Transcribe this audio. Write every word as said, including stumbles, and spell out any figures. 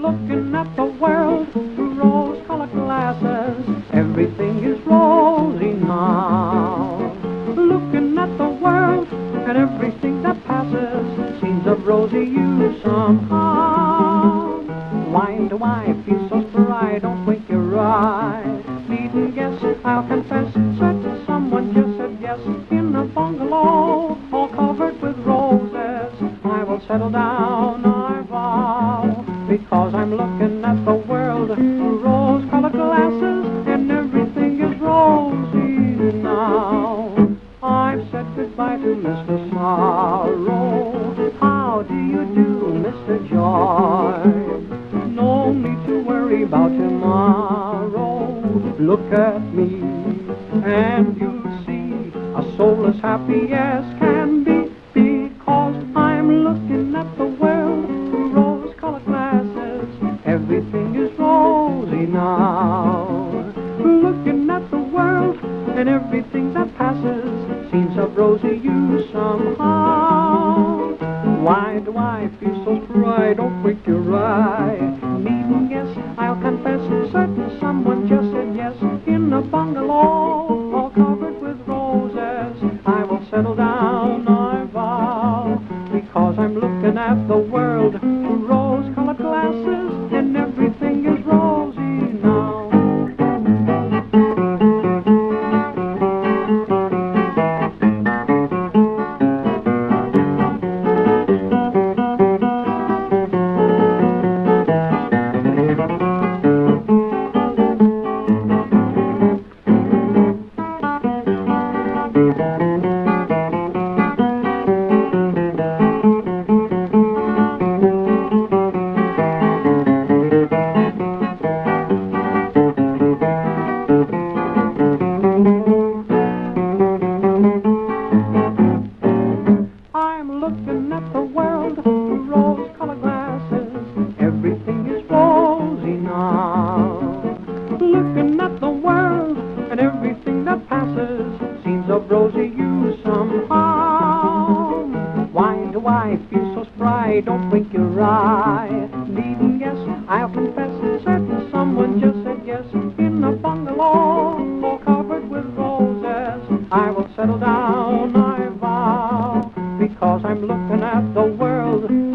looking at the world through rose-colored glasses. Everything is rosy now. Looking at the world and everything that passes seems of rosy hue somehow. Why do I feel so spry? Don't wink your eye. Needn't guess, I'll confess, certain someone just said yes. In a bungalow all covered with roses, I will settle down, I vow, because I'm looking at the world through rose-colored glasses, and everything is rosy now. I've said goodbye to Mister Sorrow. How do you do, Mister Joy? No need to worry about tomorrow. Look at me, and you'll see a soul as happy as can be, because I'm looking at the world through rose-colored glasses. Everything is rosy now. Looking at the world and everything that passes seems of rosy hue somehow. Why do I feel so spry? Don't wink your eye. Needn't guess, I'll confess, certain someone just said yes. In a bungalow all covered with roses, I will settle down, I vow, because I'm looking at the world through rose-colored glasses, and everything is rosy now. I'm looking at the world through rose-colored glasses. Everything is rosy now. Looking at the world and everything that passes seems of rosy hue somehow. Why do I feel so spry? Don't wink your eye. Needn't guess, I'll confess, certain someone just said yes. In a bungalow all covered with roses, I will settle down, I vow, because I'm looking at the world